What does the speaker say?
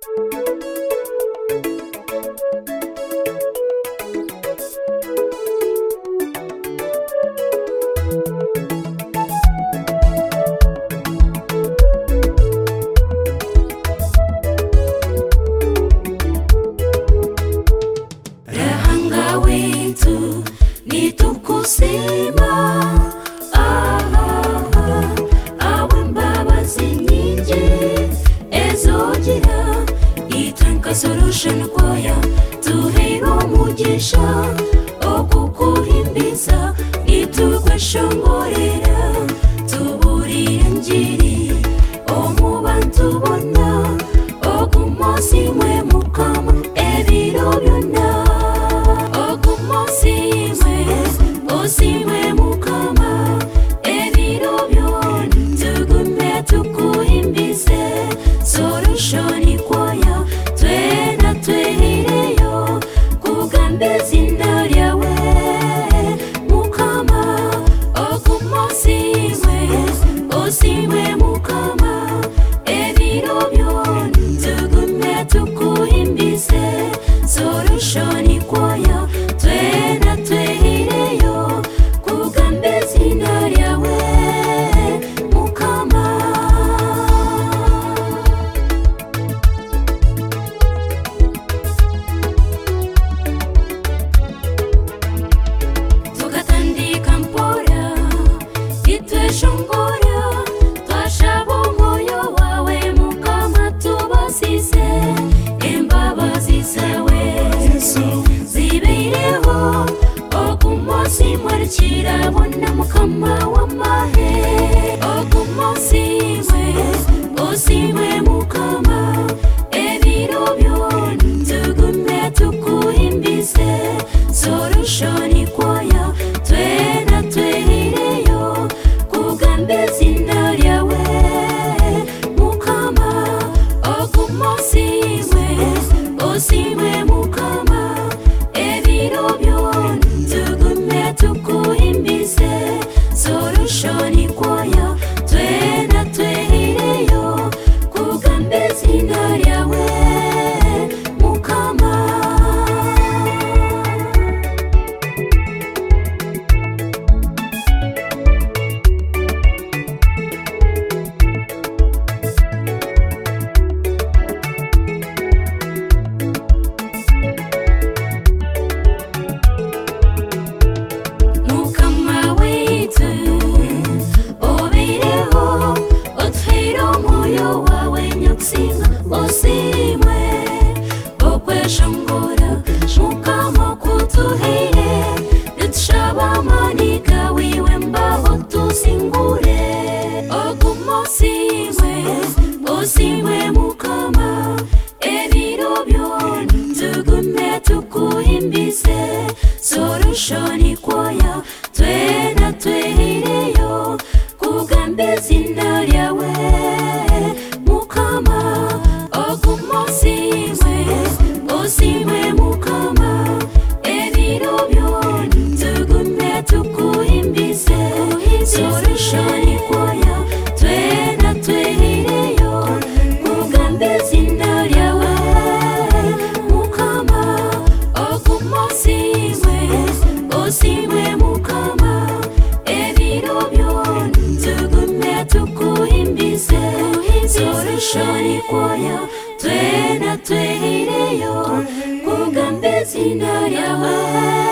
Rahanga wetu nitukusema awe mbabazi nyingi ezogira itanga solution kwaya tuhera umugisha okukuhimbiza itukweshongorera tuburire ngiri omubantu bona ogumosi mwe mukama ebiro byonna osimwe mukama ebiro byonna tugume tukuhimbize solution kwaya twena twehireyo kugamba izina lyawe mukama osimwe mukama ebiro byonna tugume tukuhimbize solution kwaya twena twehireyo kugamba izina lyawe mukama tukatandika mpora itweshongora twashaba omwoyo wawe mukama tubasize embabazi zawe zibeireho ogumosi mwarikirabona mukama w'amahe osimwe mukama ebiro byonna tugume tukuhimbize solution kwaya twena twehireyo kugamba izina lyawe mukama osimwe mukama ebiro byonna tugume tukuhimbize solution kwaya twena twehireyo kugamba izina lyawe mukama mukama wetu obeireho otwera omwoyo wawe nyakusinga osimwe okweshongora mukama okutuheire nitushaba amani gawe iwe mbaho tusingure osimwe mukama ebiro byonna tugume tukuhimbize solution kwaya twena twehireyo kugamba izina lyawe mukama osimwe mukama ebiro byonna tugume tukuhimbize solution kwaya twena twehireyo kugamba izina lyawe mukama osimwe mukama ebiro byonna tugume tukuhimbize solution kwaya twena twehireyo kugamba izina lyawe